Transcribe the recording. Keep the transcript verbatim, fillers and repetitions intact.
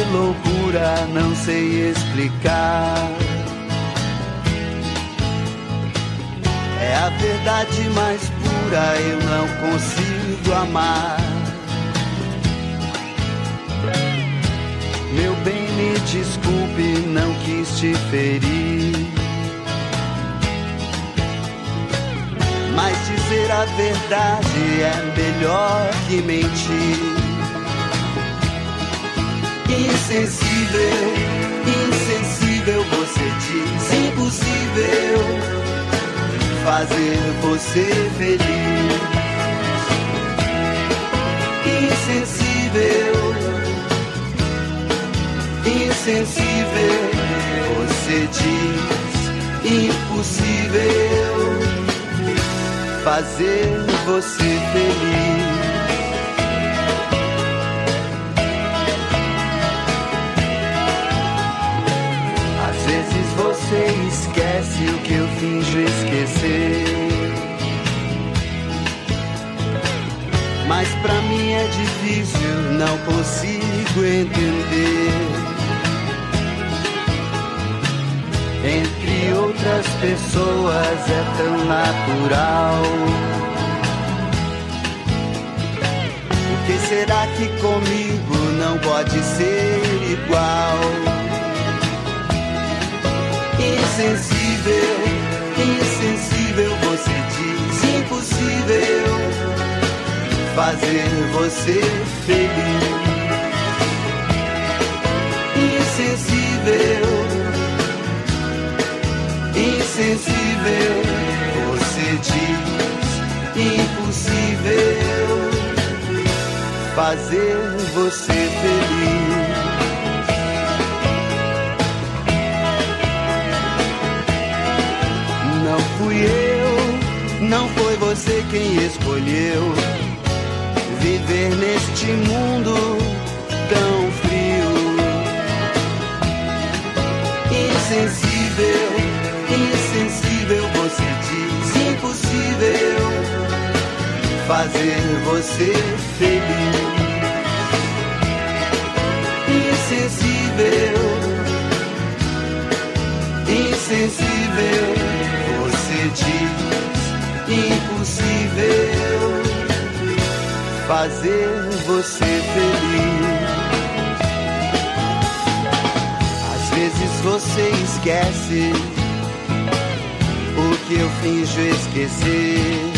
loucura, não sei explicar. É a verdade mais pura, eu não consigo amar. Meu bem, me desculpe, não quis te ferir, mas dizer a verdade é melhor que mentir. Insensível, insensível, você diz impossível fazer você feliz. Insensível, insensível, você diz impossível fazer você feliz. Às vezes você esquece o que eu finjo esquecer, mas pra mim é difícil, não consigo entender. Entre outras pessoas é tão natural. Por que será que comigo não pode ser igual? Insensível, insensível, você diz impossível fazer você feliz. Insensível, insensível, você diz impossível fazer você feliz. Não fui eu, não foi você quem escolheu viver neste mundo tão frio. Insensível, insensível, você diz impossível fazer você feliz. Insensível, insensível, você diz impossível fazer você feliz. Às vezes você esquece o que eu finjo esquecer,